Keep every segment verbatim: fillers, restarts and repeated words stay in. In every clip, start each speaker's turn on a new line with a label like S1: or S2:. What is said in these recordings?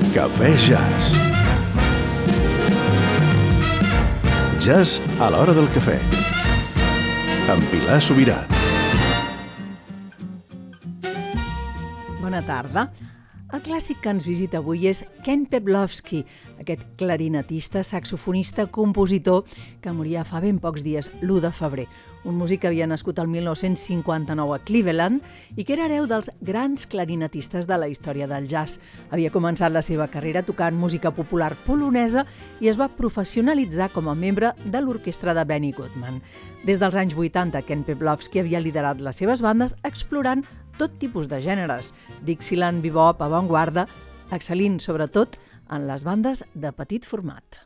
S1: Cafè Jazz. Jazz a l'hora del cafè. Amb Pilar Sobirà.
S2: Bona tarda. El clàssic que ens visita avui és Ken Peplowski, aquest clarinetista, saxofonista, compositor que moria fa ben pocs dies, l'u de febrer. Un músic que havia nascut el mil nou-cents cinquanta-nou a Cleveland i que era hereu dels grans clarinetistes de la història del jazz. Havia començat la seva carrera tocant música popular polonesa i es va professionalitzar com a membre de l'orquestra de Benny Goodman. Des dels anys vuitanta, Ken Peplowski havia liderat les seves bandes explorant tot tipus de gèneres, Dixieland, bebop, avantguarda, excel·lint sobretot en les bandes de petit format.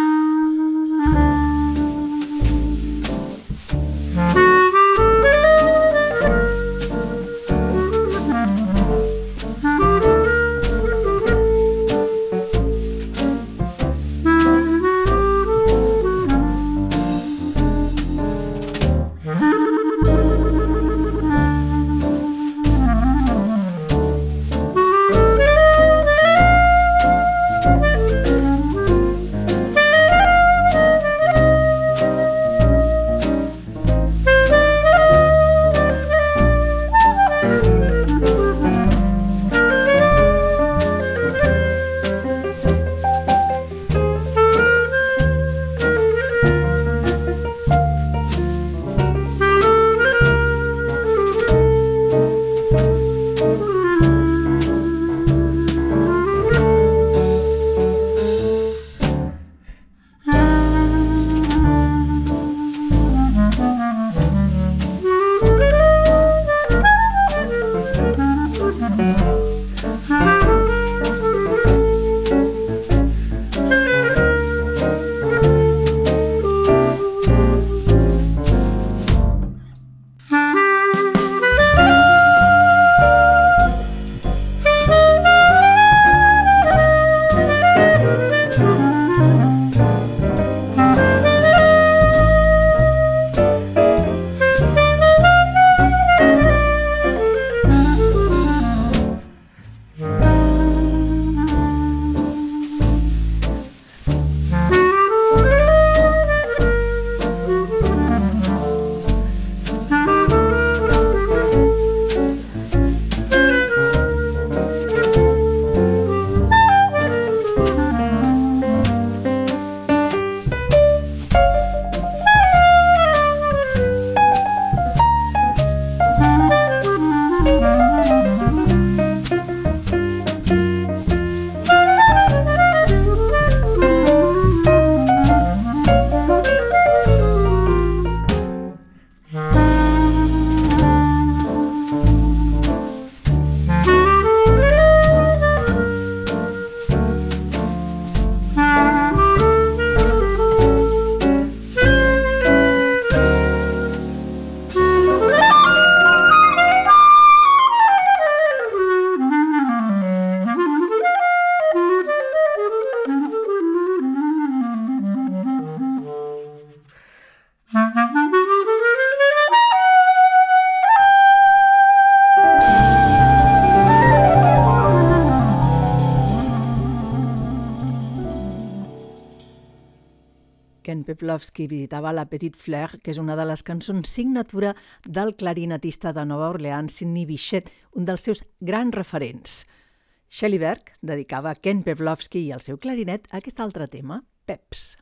S2: Ken Peplowski visitava la Petite Fleur, que és una de les cançons signatura del clarinetista de Nova Orleans, Sidney Bechet, un dels seus grans referents. Shelley Berg dedicava a Ken Peplowski i el seu clarinet a aquest altre tema, Peps.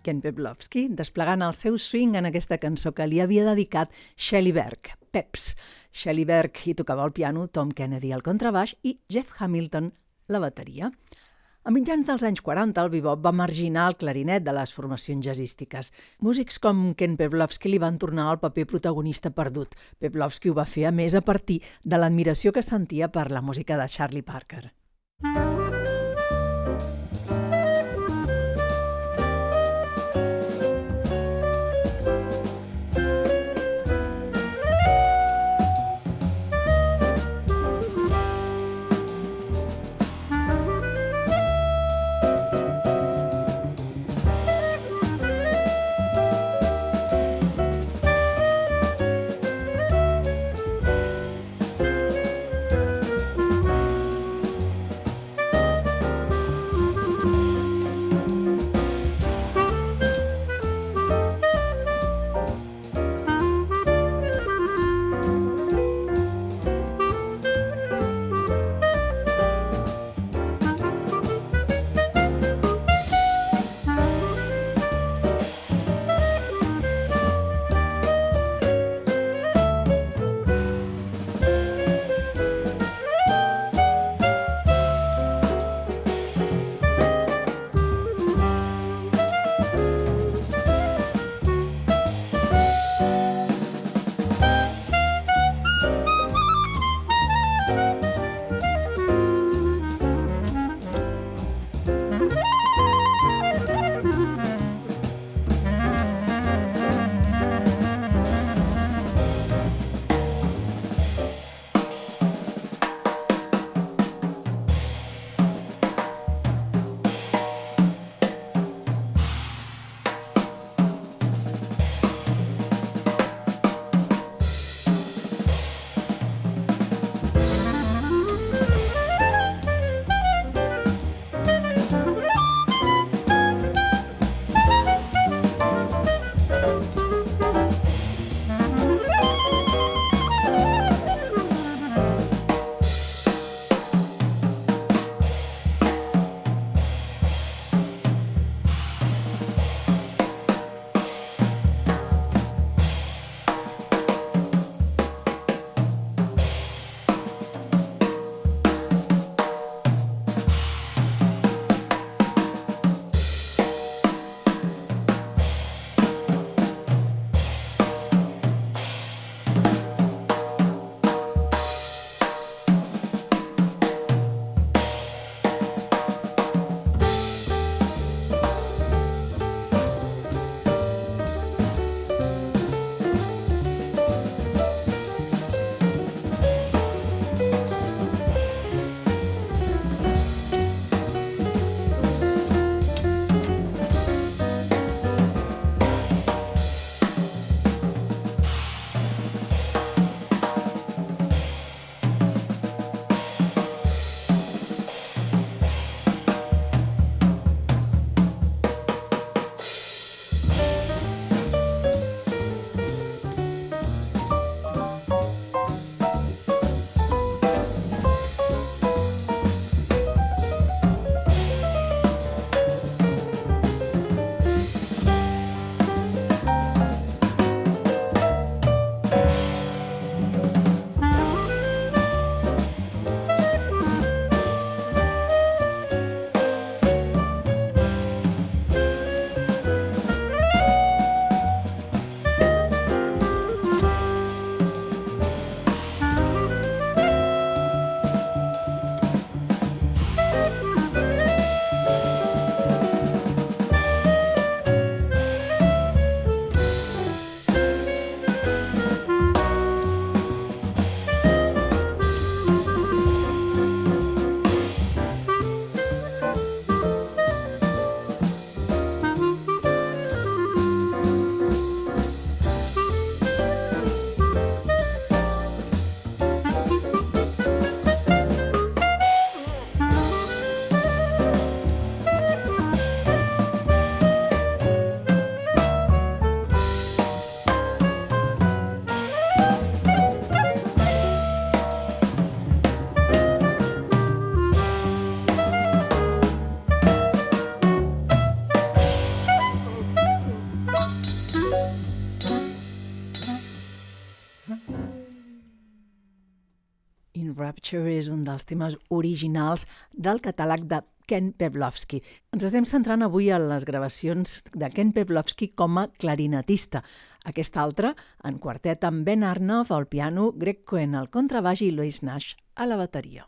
S2: Ken Peplowski, desplegant el seu swing en aquesta cançó que li havia dedicat Shelley Berg, Peps. Shelley Berg hi tocava el piano, Tom Kennedy al contrabaix i Jeff Hamilton la bateria. A mitjans dels anys quaranta, el bebop va marginar el clarinet de les formacions jazzístiques. Músics com Ken Peplowski li van tornar el paper protagonista perdut. Peplowski ho va fer, a més, a partir de l'admiració que sentia per la música de Charlie Parker. Rapture és un dels temes originals del catàleg de Ken Pawlowski. Ens estem centrant avui en les gravacions de Ken Pawlowski com a clarinetista. Aquesta altra, en quartet amb Ben Arnold al piano, Greg Cohen al contrabaix i Lois Nash a la bateria.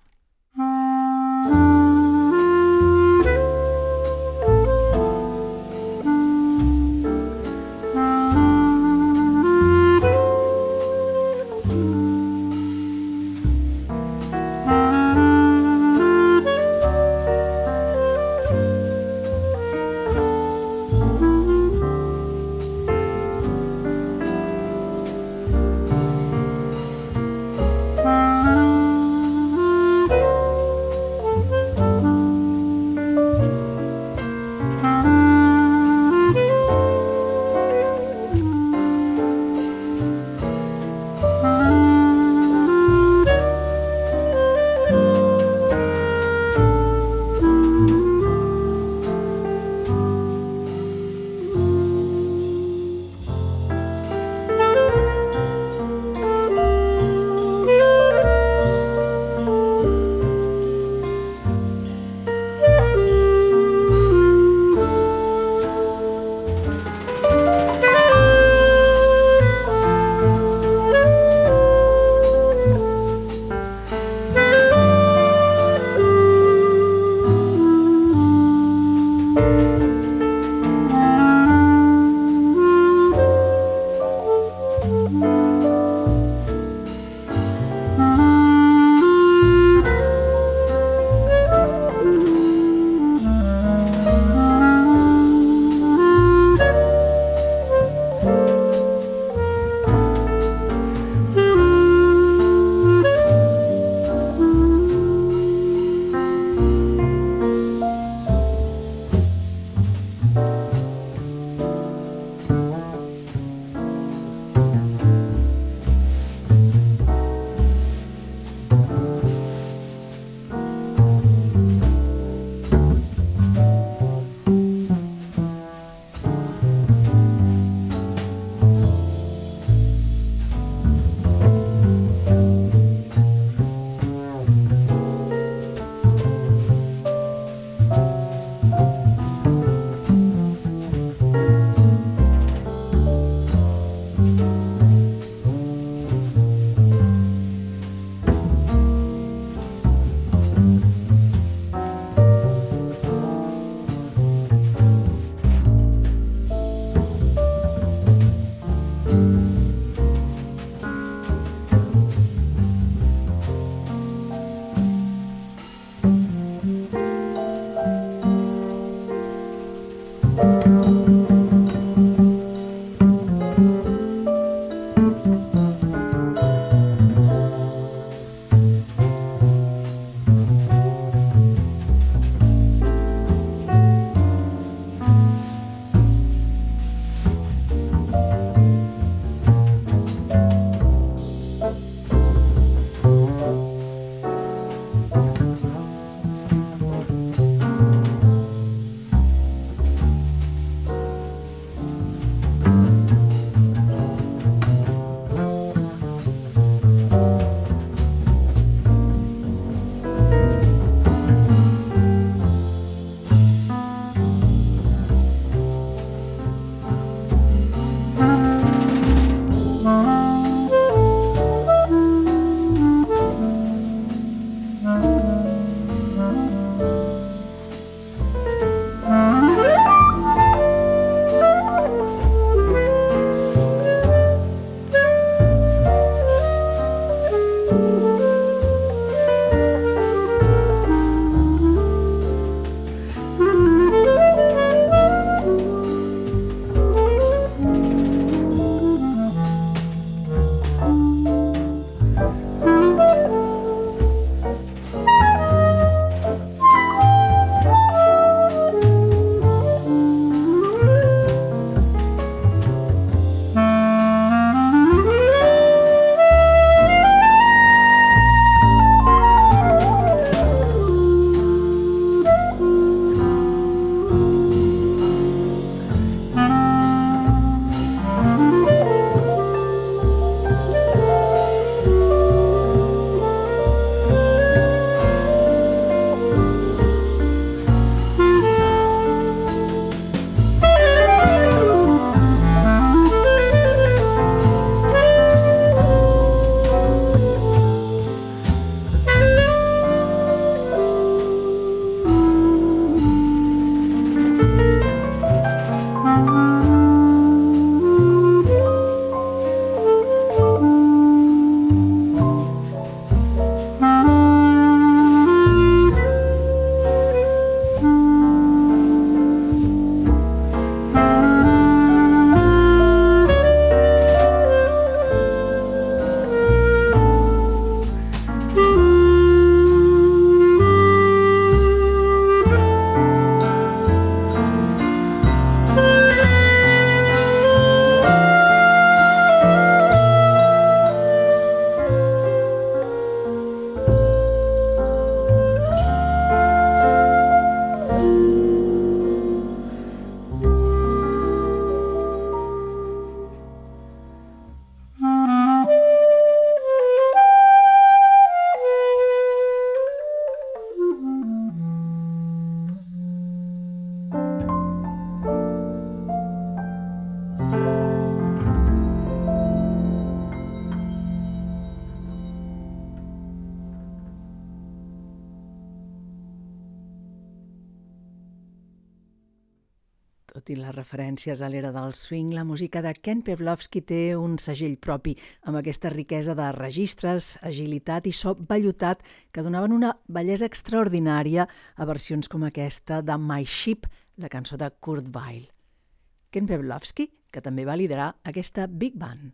S2: Tot i les referències a l'era del swing, la música de Ken Pawlowski té un segell propi, amb aquesta riquesa de registres, agilitat i so vellutat que donaven una bellesa extraordinària a versions com aquesta de My Ship, la cançó de Kurt Weill. Ken Pawlowski, que també va liderar aquesta big band.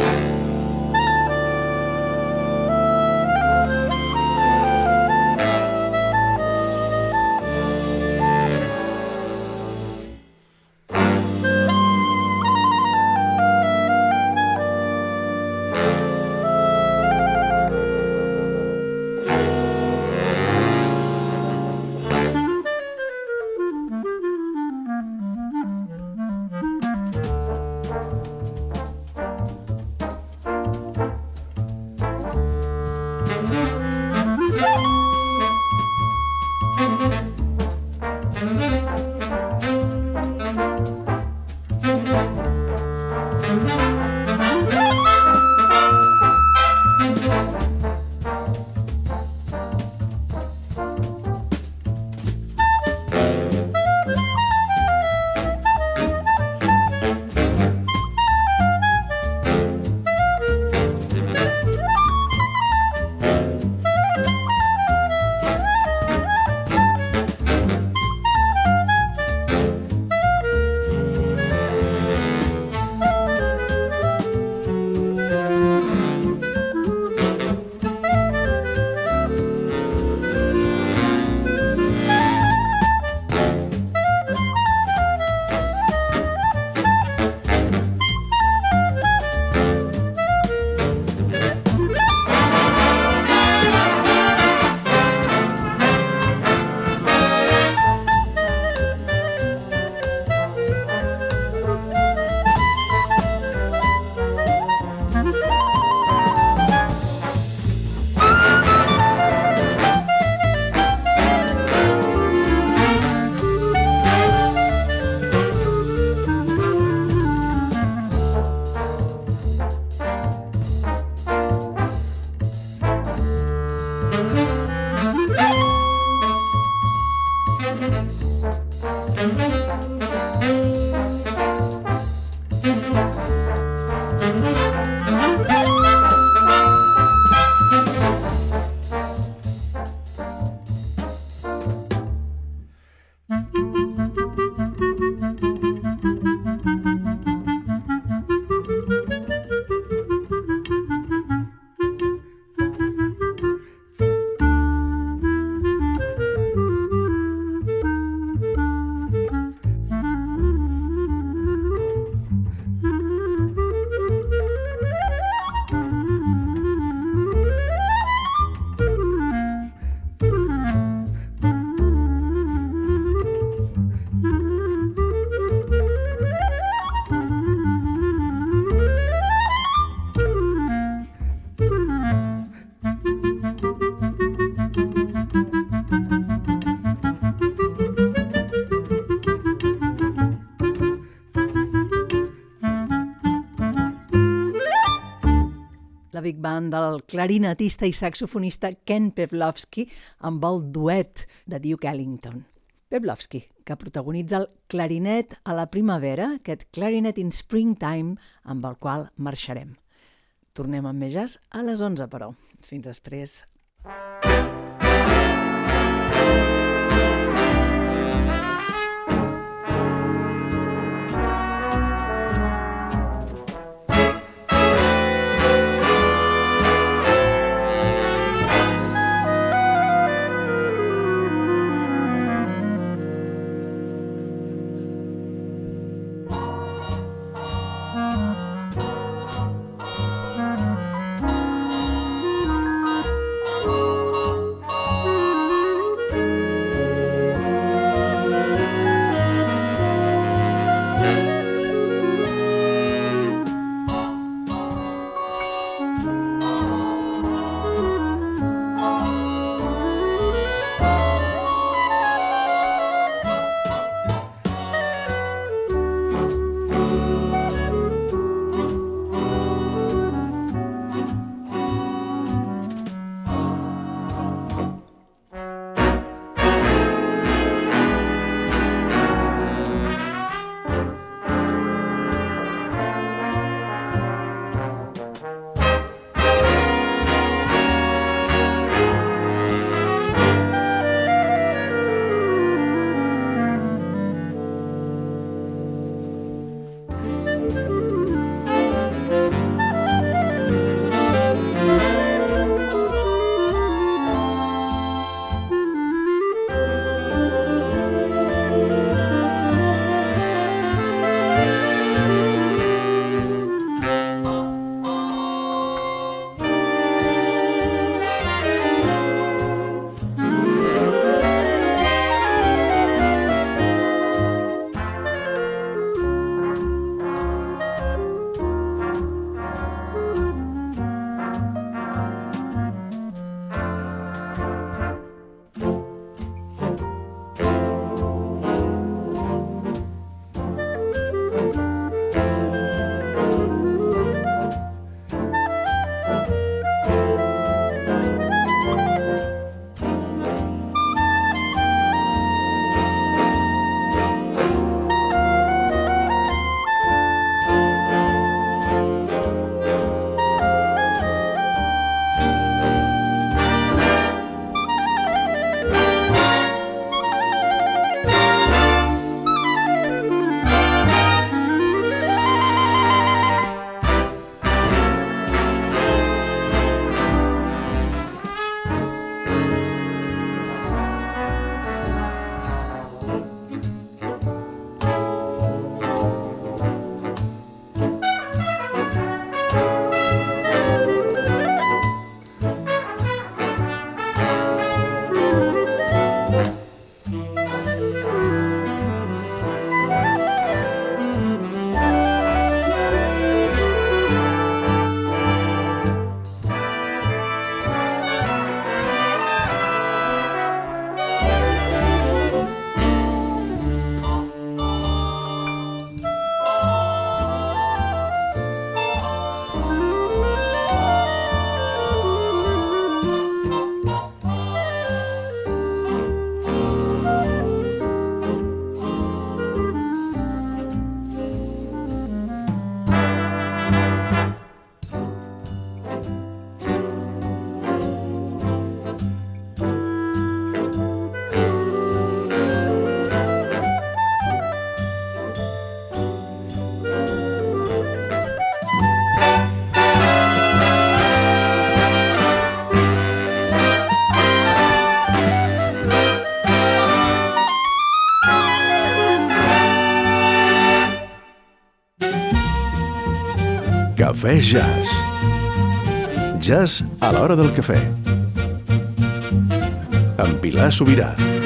S2: La big band del clarinetista i saxofonista Ken Pawlowski amb el duet de Duke Ellington. Pawlowski, que protagonitza el clarinet a la primavera, aquest Clarinet in Springtime, amb el qual marxarem. Tornem amb més jazz a les onze, però. Fins després.
S1: Cafè Jazz. Jazz a l'hora del cafè. Amb Pilar Sobirà.